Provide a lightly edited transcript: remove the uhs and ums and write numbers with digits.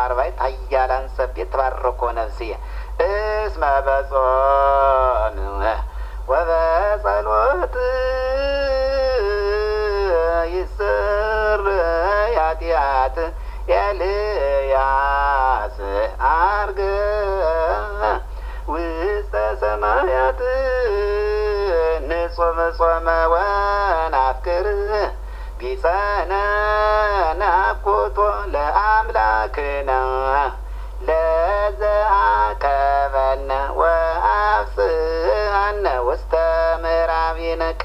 አርባዕት ኃያላን ሰቤት ተባረኮ ነፍስየ እስመ በጾም ወበጸሎት ይሰረይ ኃጢአት ኤልያስ ዐርገ ውስተ ሰማያት ንጹም ጾመ ወናፍቅር ቢጸነ ናፍቆቶ ለአምላክነ